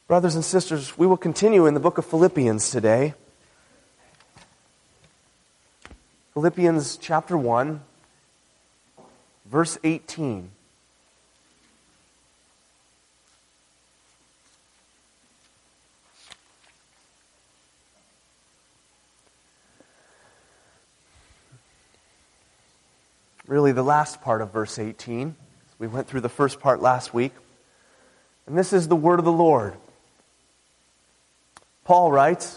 Brothers and sisters, we will continue in the book of Philippians today. Philippians chapter 1, verse 18. Really the last part of verse 18. We went through the first part last week. And this is the word of the Lord. Paul writes,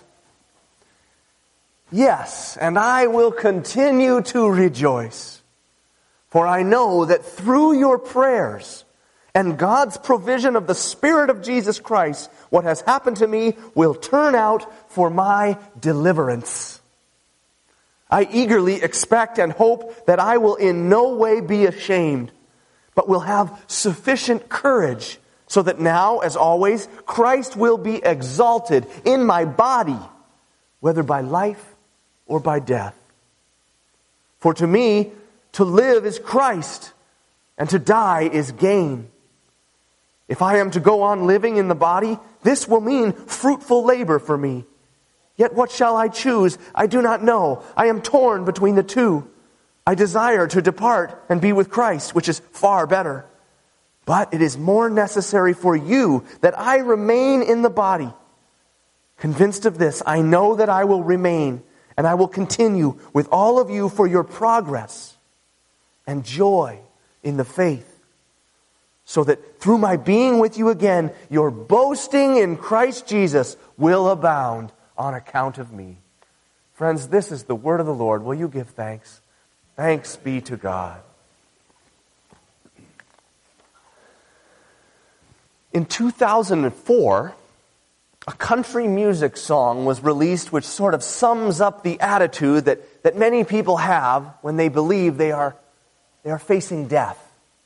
"Yes, and I will continue to rejoice, for I know that through your prayers and God's provision of the Spirit of Jesus Christ, what has happened to me will turn out for my deliverance. I eagerly expect and hope that I will in no way be ashamed, but will have sufficient courage, so that now, as always, Christ will be exalted in my body, whether by life or by death. For to me, to live is Christ, and to die is gain. If I am to go on living in the body, this will mean fruitful labor for me. Yet what shall I choose? I do not know. I am torn between the two. I desire to depart and be with Christ, which is far better. But it is more necessary for you that I remain in the body. Convinced of this, I know that I will remain, and I will continue with all of you for your progress and joy in the faith, so that through my being with you again, your boasting in Christ Jesus will abound on account of me." Friends, this is the word of the Lord. Will you give thanks? Thanks be to God. In 2004, a country music song was released which sort of sums up the attitude that many people have when they believe they are facing death.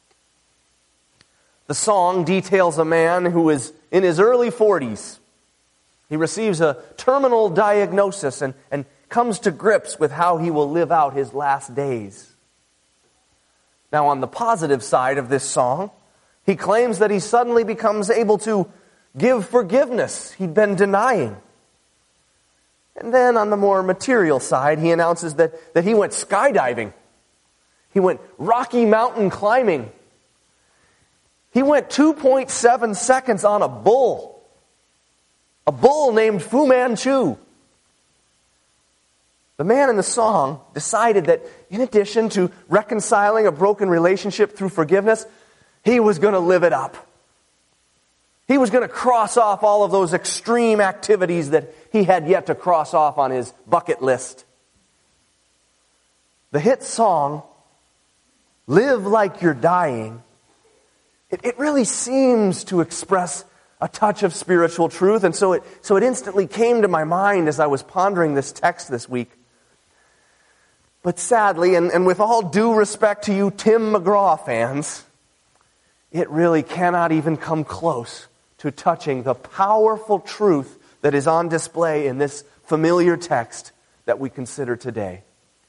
The song details a man who is in his early 40s. He receives a terminal diagnosis and comes to grips with how he will live out his last days. Now, on the positive side of this song, he claims that he suddenly becomes able to give forgiveness he'd been denying. And then on the more material side, he announces that he went skydiving. He went Rocky Mountain climbing. He went 2.7 seconds on a bull named Fu Manchu. The man in the song decided that in addition to reconciling a broken relationship through forgiveness, he was going to live it up. He was going to cross off all of those extreme activities that he had yet to cross off on his bucket list. The hit song, "Live Like You're Dying," it really seems to express a touch of spiritual truth, and so it instantly came to my mind as I was pondering this text this week. But sadly, and with all due respect to you Tim McGraw fans, it really cannot even come close to touching the powerful truth that is on display in this familiar text that we consider today.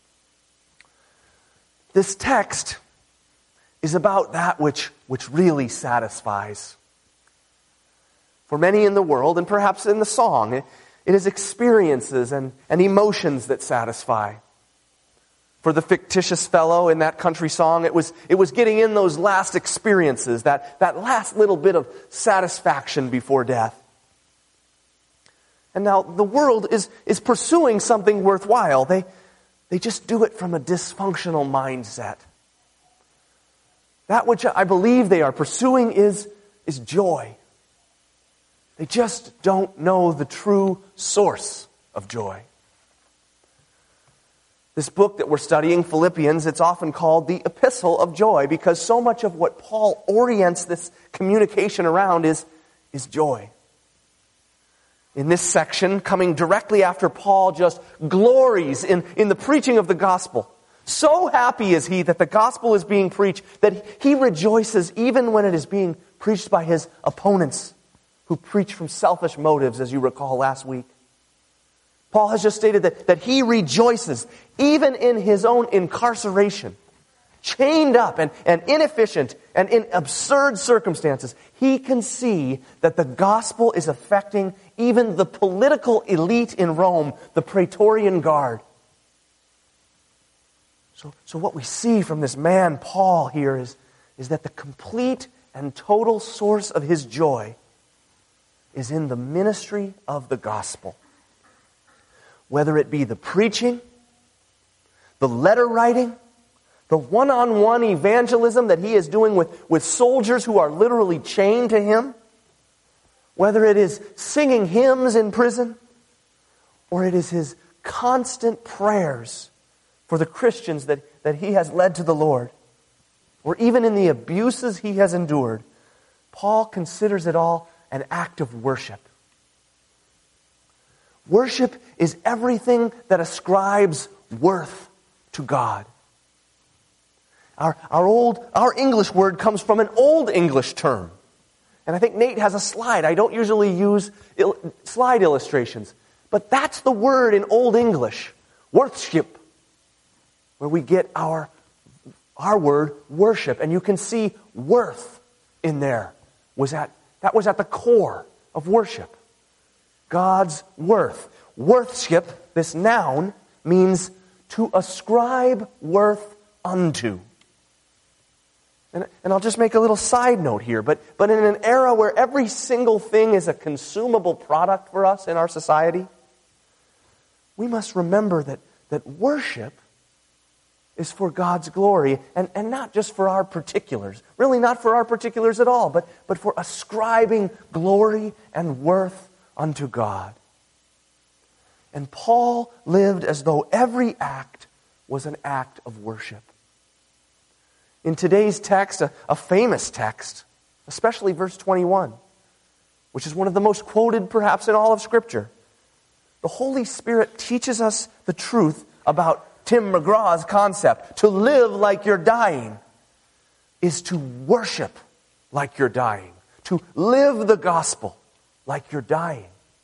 This text is about that which really satisfies. For many in the world, and perhaps in the song, it is experiences and emotions that satisfy. For the fictitious fellow in that country song, it was getting in those last experiences, that last little bit of satisfaction before death. And now the world is pursuing something worthwhile. They just do it from a dysfunctional mindset. That which I believe they are pursuing is joy. They just don't know the true source of joy. This book that we're studying, Philippians, it's often called the Epistle of Joy because so much of what Paul orients this communication around is joy. In this section, coming directly after Paul just glories in the preaching of the gospel. So happy is he that the gospel is being preached that he rejoices even when it is being preached by his opponents who preach from selfish motives, as you recall last week. Paul has just stated that he rejoices even in his own incarceration chained up and inefficient and in absurd circumstances, he can see that the gospel is affecting even the political elite in Rome, the Praetorian Guard. So what we see from this man, Paul, here is that the complete and total source of his joy is in the ministry of the gospel. Whether it be the preaching, the letter writing, the one-on-one evangelism that he is doing with soldiers who are literally chained to him, whether it is singing hymns in prison, or it is his constant prayers for the Christians that he has led to the Lord, or even in the abuses he has endured, Paul considers it all an act of worship. Worship is everything that ascribes worth to God. Our English word comes from an Old English term. And I think Nate has a slide. I don't usually use slide illustrations. But that's the word in Old English, worship, where we get our word worship. And you can see worth in there. That was at the core of worship. God's worth. Worthship, this noun, means to ascribe worth unto. And I'll just make a little side note here, but in an era where every single thing is a consumable product for us in our society, we must remember that worship is for God's glory, and not just for our particulars. Really not for our particulars at all, but for ascribing glory and worth unto God. And Paul lived as though every act was an act of worship. In today's text, a famous text, especially verse 21, which is one of the most quoted perhaps in all of Scripture, the Holy Spirit teaches us the truth about Tim McGraw's concept. To live like you're dying is to worship like you're dying. To live the gospel like you're dying.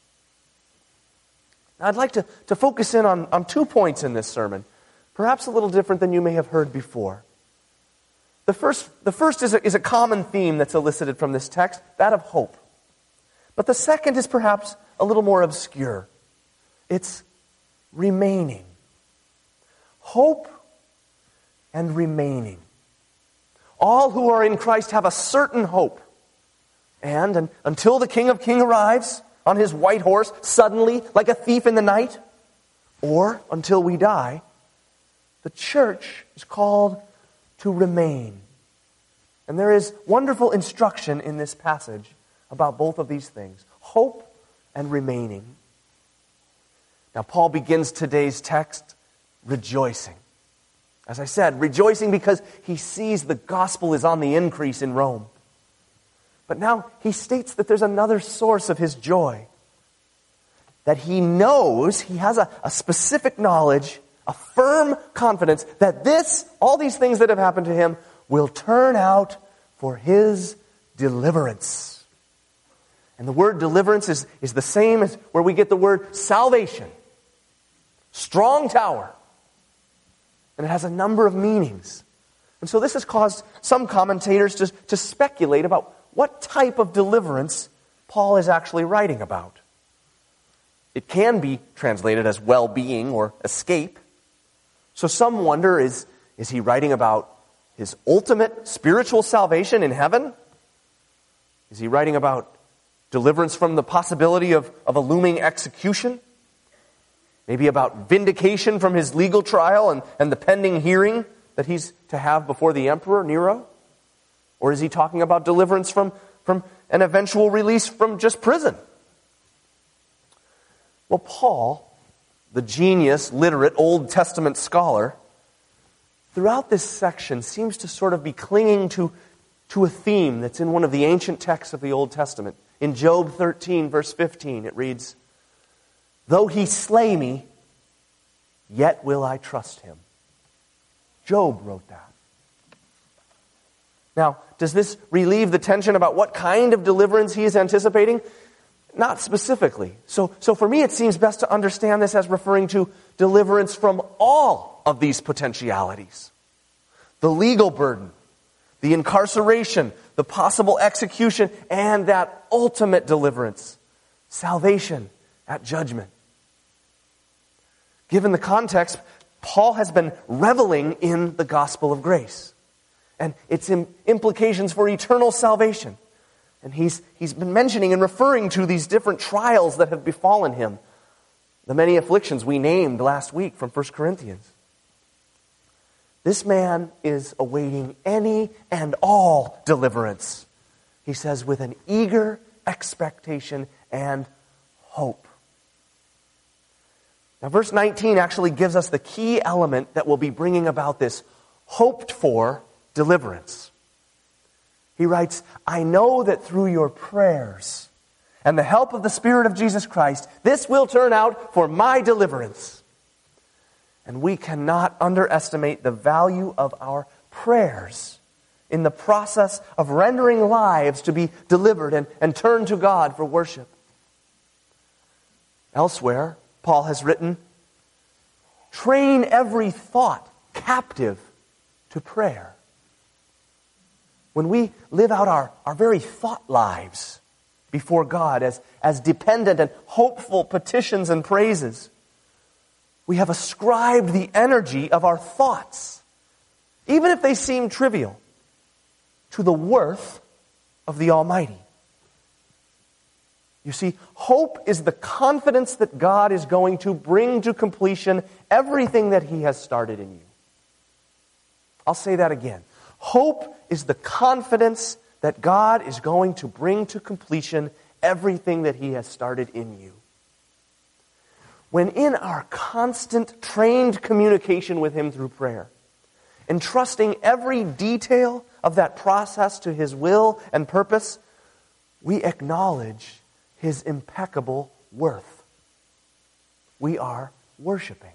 Now, I'd like to focus in on 2 points in this sermon, perhaps a little different than you may have heard before. The first is a common theme that's elicited from this text, that of hope. But the second is perhaps a little more obscure. It's remaining. Hope and remaining. All who are in Christ have a certain hope. And until the King of Kings arrives on his white horse, suddenly, like a thief in the night, or until we die, the church is called to remain. And there is wonderful instruction in this passage about both of these things, hope and remaining. Now, Paul begins today's text rejoicing. As I said, rejoicing because he sees the gospel is on the increase in Rome. But now he states that there's another source of his joy. That he knows, he has a specific knowledge, a firm confidence that all these things that have happened to him will turn out for his deliverance. And the word deliverance is the same as where we get the word salvation. Strong tower. And it has a number of meanings. And so this has caused some commentators to speculate about what type of deliverance Paul is actually writing about. It can be translated as well-being or escape. So some wonder, is he writing about his ultimate spiritual salvation in heaven? Is he writing about deliverance from the possibility of a looming execution? Maybe about vindication from his legal trial and the pending hearing that he's to have before the emperor, Nero? Or is he talking about deliverance from an eventual release from just prison? Well, Paul, the genius, literate, Old Testament scholar, throughout this section seems to sort of be clinging to a theme that's in one of the ancient texts of the Old Testament. In Job 13, verse 15, it reads, "Though he slay me, yet will I trust him." Job wrote that. Now, does this relieve the tension about what kind of deliverance he is anticipating? Not specifically. So for me, it seems best to understand this as referring to deliverance from all of these potentialities. the legal burden, the incarceration, the possible execution, and that ultimate deliverance, salvation at judgment. Given the context, Paul has been reveling in the gospel of grace and its implications for eternal salvation. And he's been mentioning and referring to these different trials that have befallen him, the many afflictions we named last week from 1 Corinthians. This man is awaiting any and all deliverance, he says, with an eager expectation and hope. Now, verse 19 actually gives us the key element that will be bringing about this hoped-for deliverance. He writes, I know that through your prayers and the help of the Spirit of Jesus Christ, this will turn out for my deliverance. And we cannot underestimate the value of our prayers in the process of rendering lives to be delivered and turned to God for worship. Elsewhere, Paul has written, train every thought captive to prayer. When we live out our very thought lives before God as dependent and hopeful petitions and praises, we have ascribed the energy of our thoughts, even if they seem trivial, to the worth of the Almighty. You see, hope is the confidence that God is going to bring to completion everything that He has started in you. I'll say that again. Hope is the confidence that God is going to bring to completion everything that He has started in you. When in our constant, trained communication with Him through prayer, entrusting every detail of that process to His will and purpose, we acknowledge His impeccable worth. We are worshiping.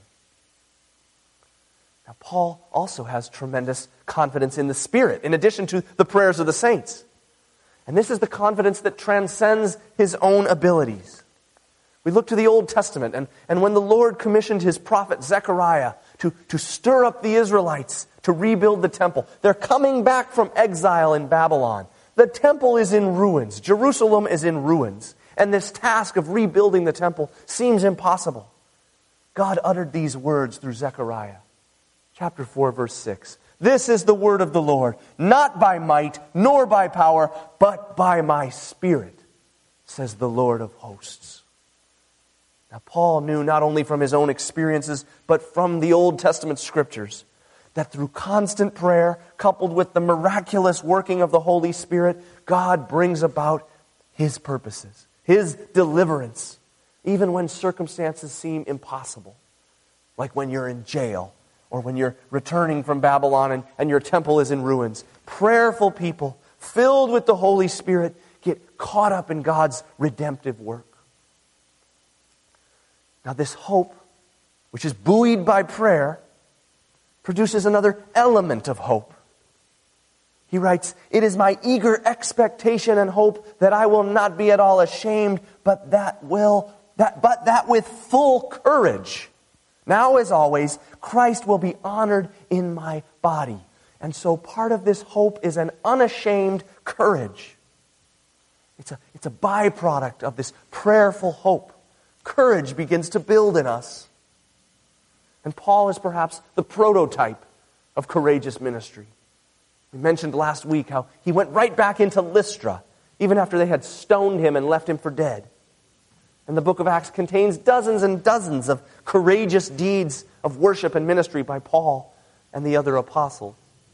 Now, Paul also has tremendous confidence in the Spirit, in addition to the prayers of the saints. And this is the confidence that transcends his own abilities. We look to the Old Testament, and when the Lord commissioned His prophet Zechariah to stir up the Israelites to rebuild the temple, they're coming back from exile in Babylon. The temple is in ruins. Jerusalem is in ruins. And this task of rebuilding the temple seems impossible. God uttered these words through Zechariah. Chapter 4, verse 6. This is the word of the Lord, not by might, nor by power, but by my Spirit, says the Lord of hosts. Now, Paul knew not only from his own experiences, but from the Old Testament scriptures, that through constant prayer, coupled with the miraculous working of the Holy Spirit, God brings about His purposes, His deliverance, even when circumstances seem impossible, like when you're in jail, or when you're returning from Babylon and your temple is in ruins. Prayerful people, filled with the Holy Spirit, get caught up in God's redemptive work. Now, this hope, which is buoyed by prayer, produces another element of hope. He writes, "It is my eager expectation and hope that I will not be at all ashamed, but that with full courage. Now, as always, Christ will be honored in my body." And so part of this hope is an unashamed courage. It's a byproduct of this prayerful hope. Courage begins to build in us. And Paul is perhaps the prototype of courageous ministry. We mentioned last week how he went right back into Lystra, even after they had stoned him and left him for dead. And the book of Acts contains dozens and dozens of courageous deeds of worship and ministry by Paul and the other apostles.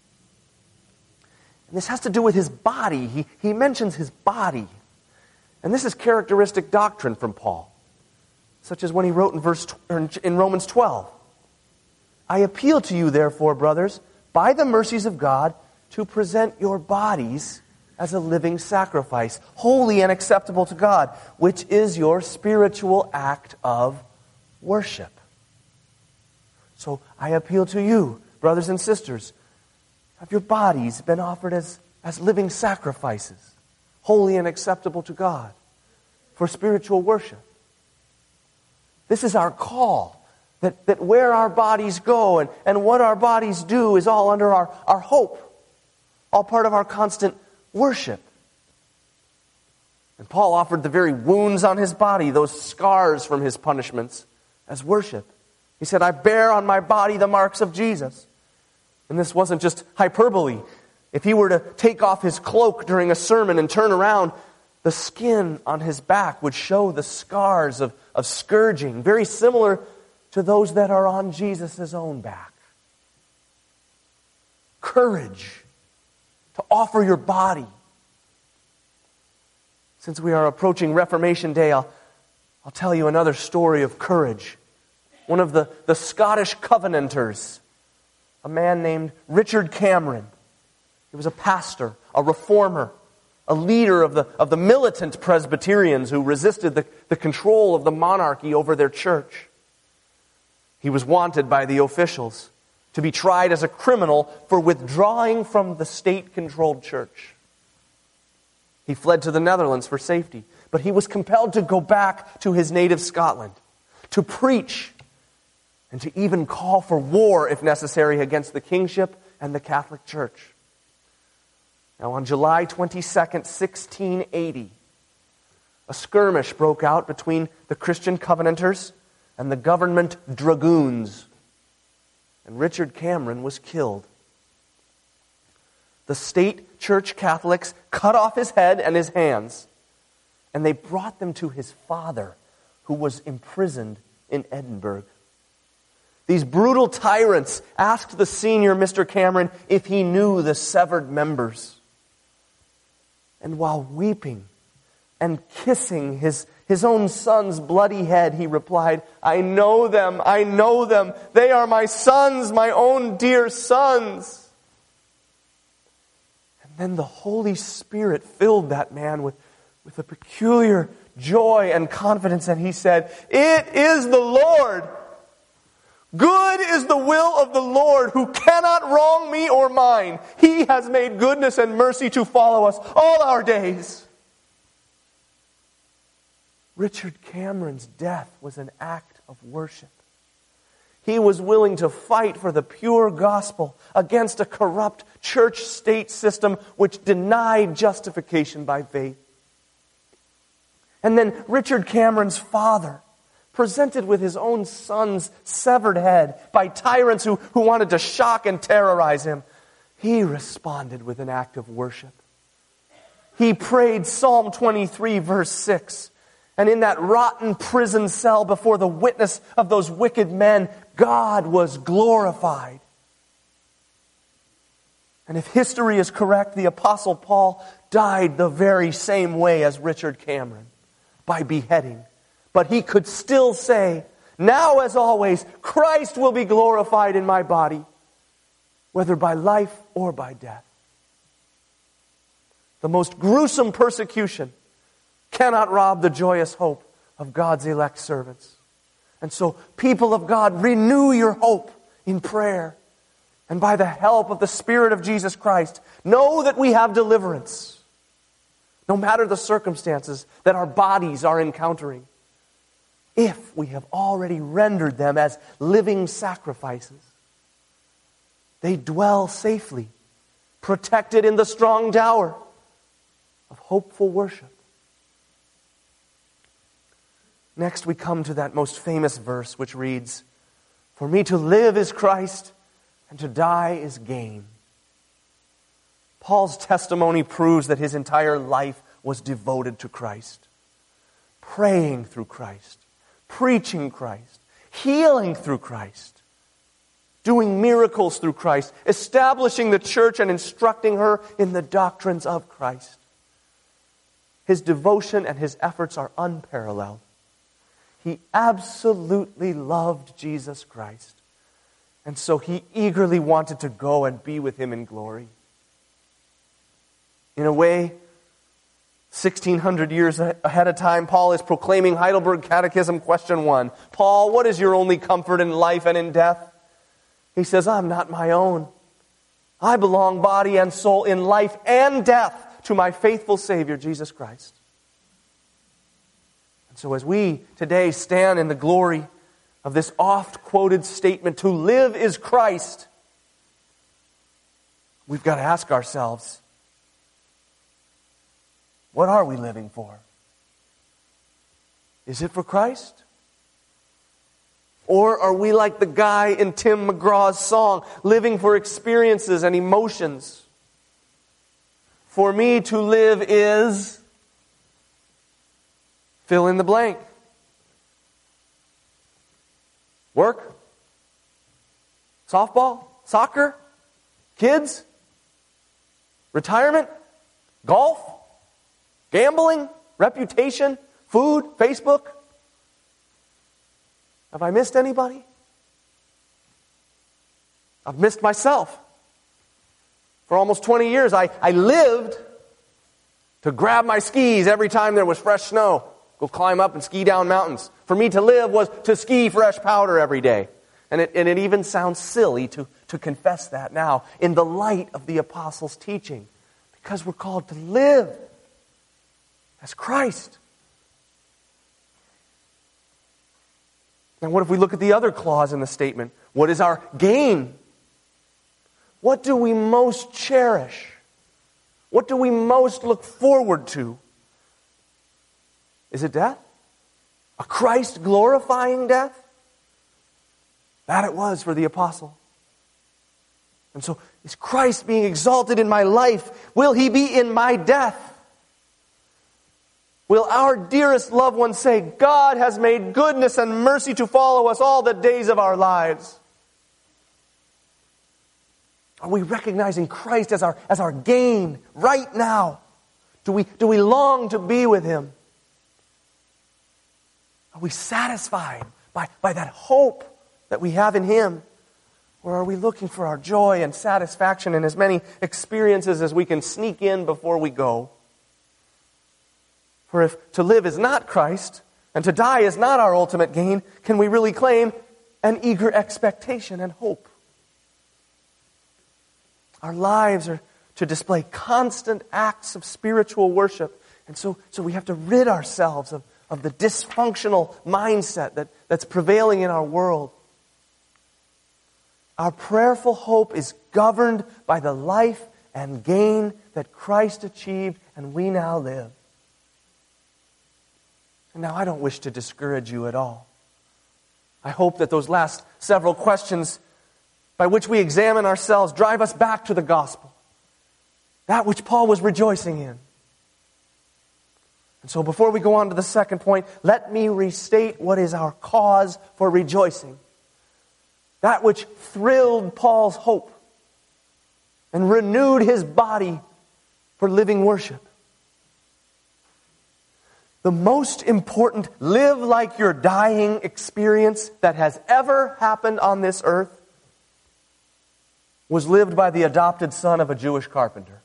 And this has to do with his body. He mentions his body. And this is characteristic doctrine from Paul, such as when he wrote in Romans 12. "I appeal to you, therefore, brothers, by the mercies of God, to present your bodies as a living sacrifice, holy and acceptable to God, which is your spiritual act of worship." So I appeal to you, brothers and sisters, have your bodies been offered as living sacrifices, holy and acceptable to God, for spiritual worship. This is our call That where our bodies go and what our bodies do is all under our hope, all part of our constant worship. And Paul offered the very wounds on his body, those scars from his punishments, as worship. He said, I bear on my body the marks of Jesus. And this wasn't just hyperbole. If he were to take off his cloak during a sermon and turn around, the skin on his back would show the scars of scourging, very similar to those that are on Jesus' own back. Courage to offer your body. Since we are approaching Reformation Day, I'll tell you another story of courage. One of the Scottish Covenanters, a man named Richard Cameron. He was a pastor, a reformer, a leader of the militant Presbyterians who resisted the control of the monarchy over their church. He was wanted by the officials to be tried as a criminal for withdrawing from the state-controlled church. He fled to the Netherlands for safety, but he was compelled to go back to his native Scotland, to preach, and to even call for war, if necessary, against the kingship and the Catholic Church. Now, on July 22nd, 1680, a skirmish broke out between the Christian Covenanters and the government dragoons, and Richard Cameron was killed. The state church Catholics cut off his head and his hands, and they brought them to his father, who was imprisoned in Edinburgh. These brutal tyrants asked the senior Mr. Cameron if he knew the severed members. And while weeping and kissing his own son's bloody head, he replied, I know them, they are my sons, my own dear sons. And then the Holy Spirit filled that man with a peculiar joy and confidence, and he said, it is the Lord. Good is the will of the Lord, who cannot wrong me or mine. He has made goodness and mercy to follow us all our days. Richard Cameron's death was an act of worship. He was willing to fight for the pure gospel against a corrupt church-state system which denied justification by faith. And then Richard Cameron's father, presented with his own son's severed head by tyrants who wanted to shock and terrorize him, he responded with an act of worship. He prayed Psalm 23, verse 6. And in that rotten prison cell before the witness of those wicked men, God was glorified. And if history is correct, the Apostle Paul died the very same way as Richard Cameron, by beheading. But he could still say, now as always, Christ will be glorified in my body, whether by life or by death. The most gruesome persecution cannot rob the joyous hope of God's elect servants. And so, people of God, renew your hope in prayer. And by the help of the Spirit of Jesus Christ, know that we have deliverance, no matter the circumstances that our bodies are encountering, if we have already rendered them as living sacrifices. They dwell safely, protected in the strong tower of hopeful worship. Next we come to that most famous verse which reads, For me to live is Christ, and to die is gain. Paul's testimony proves that his entire life was devoted to Christ. Praying through Christ. Preaching Christ, healing through Christ, doing miracles through Christ, establishing the church and instructing her in the doctrines of Christ. His devotion and his efforts are unparalleled. He absolutely loved Jesus Christ, and so he eagerly wanted to go and be with him in glory. In a way, 1,600 years ahead of time, Paul is proclaiming Heidelberg Catechism, question 1. Paul, what is your only comfort in life and in death? He says, I'm not my own. I belong body and soul in life and death to my faithful Savior, Jesus Christ. And so as we today stand in the glory of this oft-quoted statement, to live is Christ, we've got to ask ourselves, what are we living for? Is it for Christ? Or are we like the guy in Tim McGraw's song, living for experiences and emotions? For me to live is... fill in the blank. Work? Softball? Soccer? Kids? Retirement? Golf? Gambling? Reputation? Food? Facebook? Have I missed anybody? I've missed myself. For almost 20 years, I lived to grab my skis every time there was fresh snow. Go climb up and ski down mountains. For me to live was to ski fresh powder every day. And it even sounds silly to confess that now in the light of the apostles' teaching. Because we're called to live as Christ. Now what if we look at the other clause in the statement? What is our gain? What do we most cherish? What do we most look forward to? Is it death? A Christ-glorifying death? That it was for the apostle. And so, is Christ being exalted in my life? Will He be in my death? Will our dearest loved ones say, God has made goodness and mercy to follow us all the days of our lives? Are we recognizing Christ as our gain right now? Do we long to be with Him? Are we satisfied by that hope that we have in Him? Or are we looking for our joy and satisfaction in as many experiences as we can sneak in before we go? For if to live is not Christ, and to die is not our ultimate gain, can we really claim an eager expectation and hope? Our lives are to display constant acts of spiritual worship. And so we have to rid ourselves of the dysfunctional mindset that's prevailing in our world. Our prayerful hope is governed by the life and gain that Christ achieved and we now live. And now I don't wish to discourage you at all. I hope that those last several questions by which we examine ourselves drive us back to the gospel. That which Paul was rejoicing in. And so before we go on to the second point, let me restate what is our cause for rejoicing. That which thrilled Paul's hope and renewed his body for living worship. The most important live like you're dying experience that has ever happened on this earth was lived by the adopted son of a Jewish carpenter.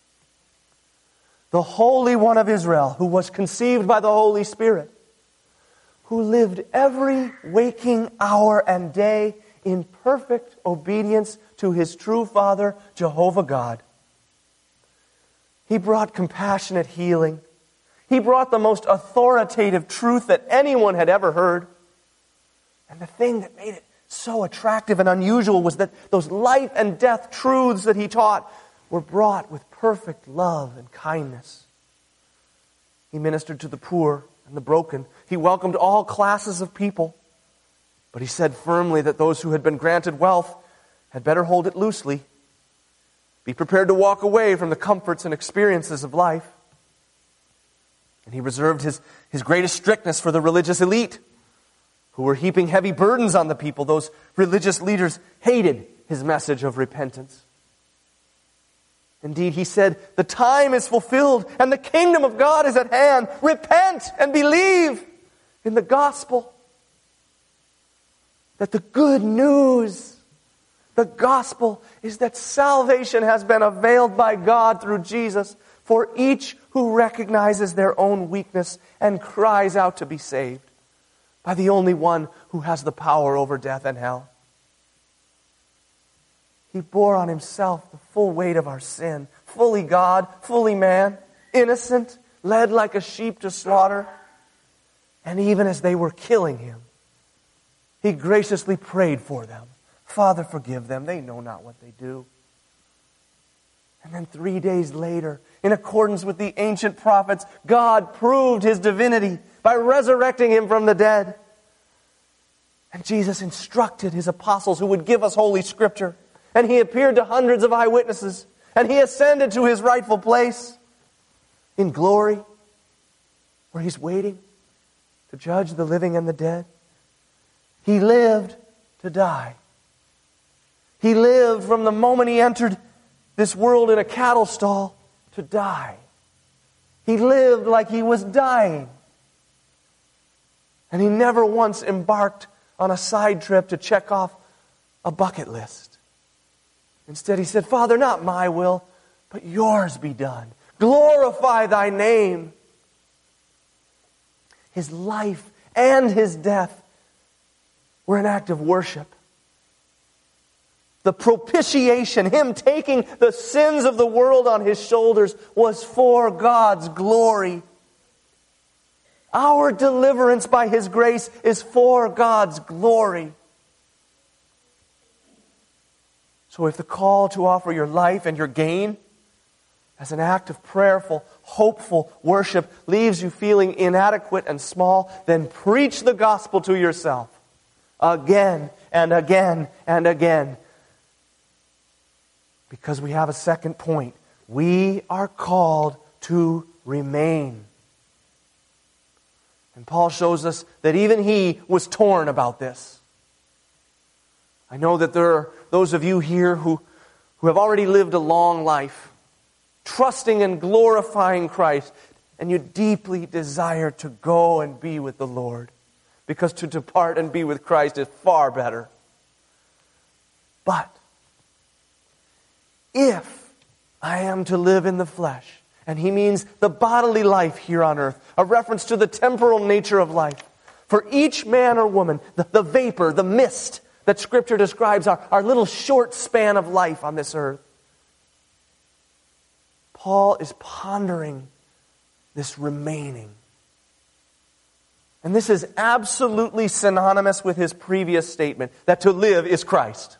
The Holy One of Israel, who was conceived by the Holy Spirit, who lived every waking hour and day in perfect obedience to His true Father, Jehovah God. He brought compassionate healing. He brought the most authoritative truth that anyone had ever heard. And the thing that made it so attractive and unusual was that those life and death truths that He taught were brought with perfect love and kindness. He ministered to the poor and the broken. He welcomed all classes of people. But He said firmly that those who had been granted wealth had better hold it loosely. Be prepared to walk away from the comforts and experiences of life. And He reserved His greatest strictness for the religious elite, who were heaping heavy burdens on the people. Those religious leaders hated His message of repentance. Indeed, He said, the time is fulfilled and the kingdom of God is at hand. Repent and believe in the gospel. That the good news, the gospel, is that salvation has been availed by God through Jesus for each who recognizes their own weakness and cries out to be saved by the only one who has the power over death and hell. He bore on Himself the full weight of our sin, fully God, fully man, innocent, led like a sheep to slaughter. And even as they were killing Him, He graciously prayed for them. Father, forgive them. They know not what they do. And then 3 days later, in accordance with the ancient prophets, God proved His divinity by resurrecting Him from the dead. And Jesus instructed His apostles who would give us Holy Scripture. And He appeared to hundreds of eyewitnesses. And He ascended to His rightful place in glory, where He's waiting to judge the living and the dead. He lived to die. He lived from the moment He entered this world in a cattle stall to die. He lived like He was dying. And He never once embarked on a side trip to check off a bucket list. Instead, He said, Father, not my will, but yours be done. Glorify Thy name. His life and His death were an act of worship. The propitiation, Him taking the sins of the world on His shoulders, was for God's glory. Our deliverance by His grace is for God's glory. So if the call to offer your life and your gain as an act of prayerful, hopeful worship leaves you feeling inadequate and small, then preach the gospel to yourself again and again and again. Because we have a second point. We are called to remain. And Paul shows us that even he was torn about this. I know that there are those of you here who have already lived a long life, trusting and glorifying Christ, and you deeply desire to go and be with the Lord, because to depart and be with Christ is far better. But if I am to live in the flesh, and he means the bodily life here on earth, a reference to the temporal nature of life, for each man or woman, the vapor, the mist that Scripture describes our little short span of life on this earth, Paul is pondering this remaining. And this is absolutely synonymous with his previous statement, that to live is Christ.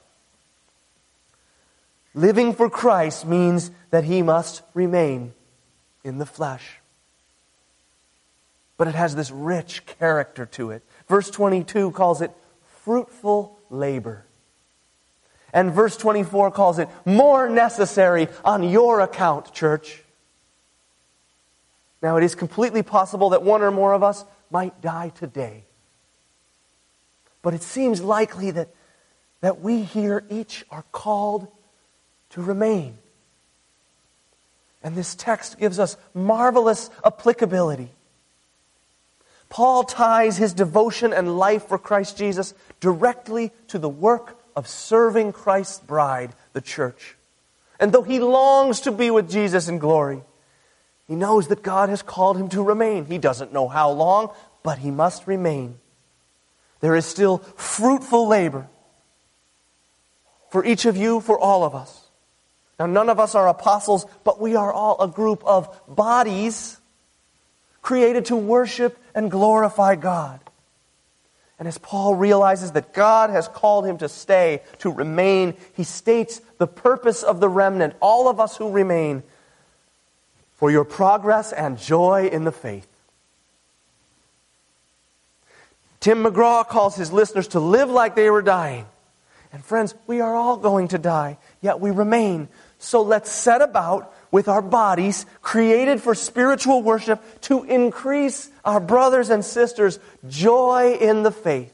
Living for Christ means that he must remain in the flesh. But it has this rich character to it. Verse 22 calls it fruitful labor. And verse 24 calls it more necessary on your account, church. Now, it is completely possible that one or more of us might die today. But it seems likely that we here each are called to remain. And this text gives us marvelous applicability. Paul ties his devotion and life for Christ Jesus directly to the work of serving Christ's bride, the church. And though he longs to be with Jesus in glory, he knows that God has called him to remain. He doesn't know how long, but he must remain. There is still fruitful labor for each of you, for all of us. Now, none of us are apostles, but we are all a group of bodies created to worship and glorify God. And as Paul realizes that God has called him to stay, to remain, he states the purpose of the remnant, all of us who remain, for your progress and joy in the faith. Tim McGraw calls his listeners to live like they were dying. And friends, we are all going to die, yet we remain. So let's set about with our bodies, created for spiritual worship, to increase our brothers and sisters' joy in the faith.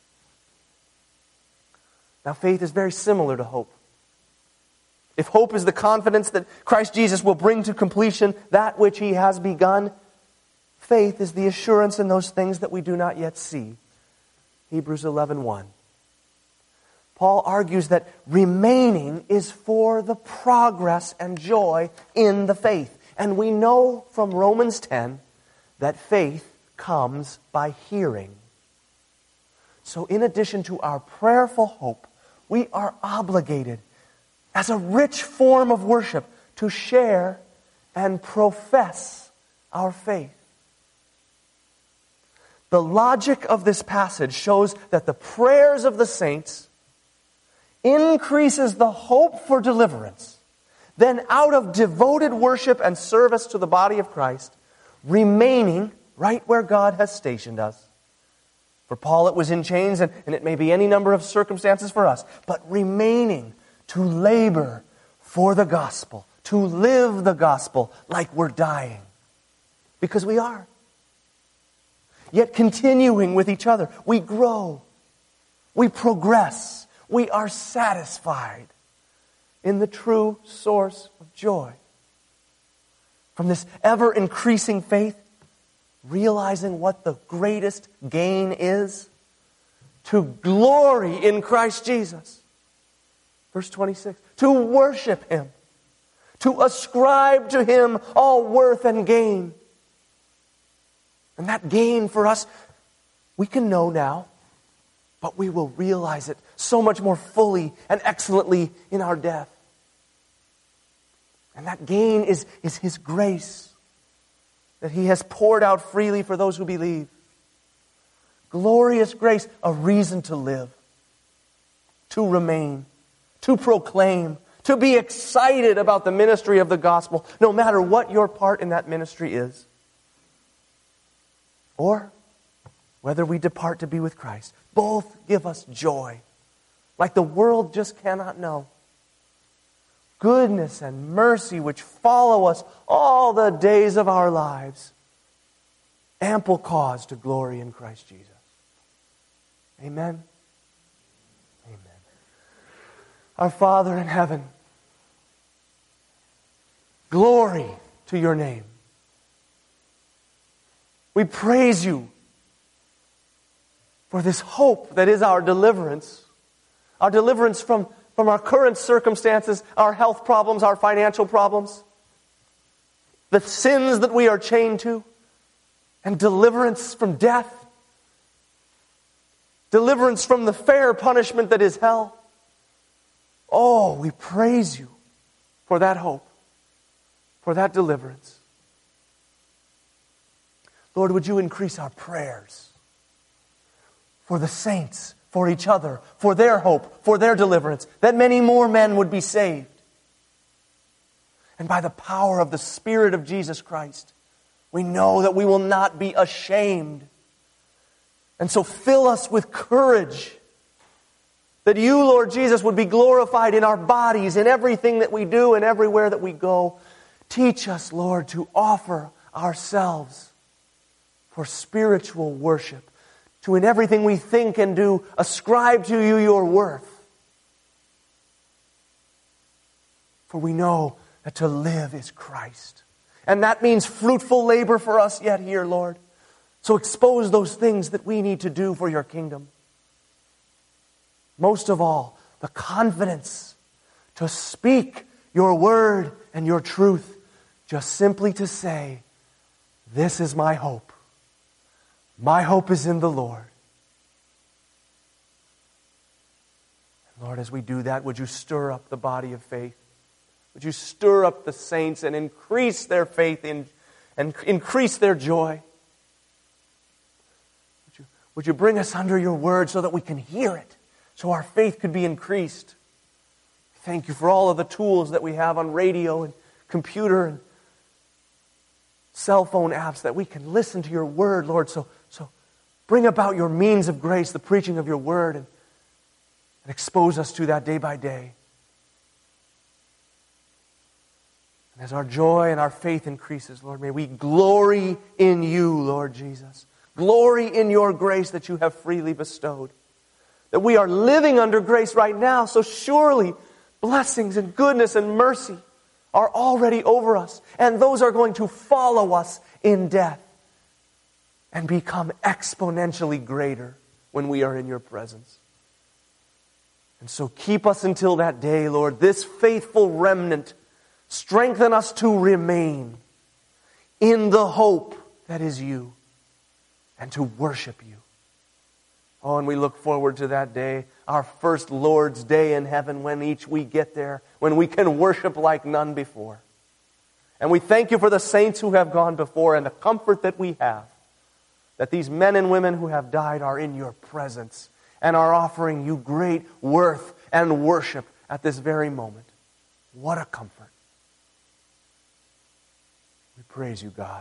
Now, faith is very similar to hope. If hope is the confidence that Christ Jesus will bring to completion that which he has begun, faith is the assurance in those things that we do not yet see. Hebrews 11:1. Paul argues that remaining is for the progress and joy in the faith. And we know from Romans 10 that faith comes by hearing. So in addition to our prayerful hope, we are obligated as a rich form of worship to share and profess our faith. The logic of this passage shows that the prayers of the saints increases the hope for deliverance. Then out of devoted worship and service to the body of Christ, remaining right where God has stationed us. For Paul it was in chains, and it may be any number of circumstances for us, but remaining to labor for the gospel, to live the gospel like we're dying. Because we are. Yet continuing with each other, we grow, we progress, we are satisfied in the true source of joy. From this ever-increasing faith, realizing what the greatest gain is, to glory in Christ Jesus. Verse 26, to worship Him, to ascribe to Him all worth and gain. And that gain for us, we can know now, but we will realize it so much more fully and excellently in our death. And that gain is His grace that He has poured out freely for those who believe. Glorious grace, a reason to live, to remain, to proclaim, to be excited about the ministry of the gospel, no matter what your part in that ministry is. Or whether we depart to be with Christ. Both give us joy, like the world just cannot know. Goodness and mercy which follow us all the days of our lives. Ample cause to glory in Christ Jesus. Amen. Amen. Our Father in heaven, glory to your name. We praise you for this hope that is our deliverance from our current circumstances, our health problems, our financial problems, the sins that we are chained to, and deliverance from death, deliverance from the fair punishment that is hell. Oh, we praise you for that hope, for that deliverance. Lord, would you increase our prayers for the saints, for each other, for their hope, for their deliverance, that many more men would be saved. And by the power of the Spirit of Jesus Christ, we know that we will not be ashamed. And so fill us with courage that you, Lord Jesus, would be glorified in our bodies, in everything that we do and everywhere that we go. Teach us, Lord, to offer ourselves for spiritual worship, to in everything we think and do, ascribe to you your worth. For we know that to live is Christ. And that means fruitful labor for us yet here, Lord. So expose those things that we need to do for your kingdom. Most of all, the confidence to speak your word and your truth, just simply to say, this is my hope. My hope is in the Lord. Lord, as we do that, would you stir up the body of faith? Would you stir up the saints and increase their faith and increase their joy? Would you bring us under your word so that we can hear it, so our faith could be increased? Thank you for all of the tools that we have on radio and computer and cell phone apps that we can listen to your word, Lord. So bring about your means of grace, the preaching of your word, and expose us to that day by day. And as our joy and our faith increases, Lord, may we glory in you, Lord Jesus. Glory in your grace that you have freely bestowed. That we are living under grace right now, so surely blessings and goodness and mercy are already over us. And those are going to follow us in death and become exponentially greater when we are in your presence. And so keep us until that day, Lord, this faithful remnant. Strengthen us to remain in the hope that is you and to worship you. Oh, and we look forward to that day, our first Lord's Day in heaven, when each we get there, when we can worship like none before. And we thank you for the saints who have gone before and the comfort that we have that these men and women who have died are in your presence and are offering you great worth and worship at this very moment. What a comfort. We praise you, God.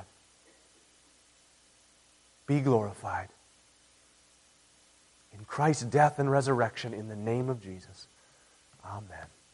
Be glorified. In Christ's death and resurrection, in the name of Jesus. Amen.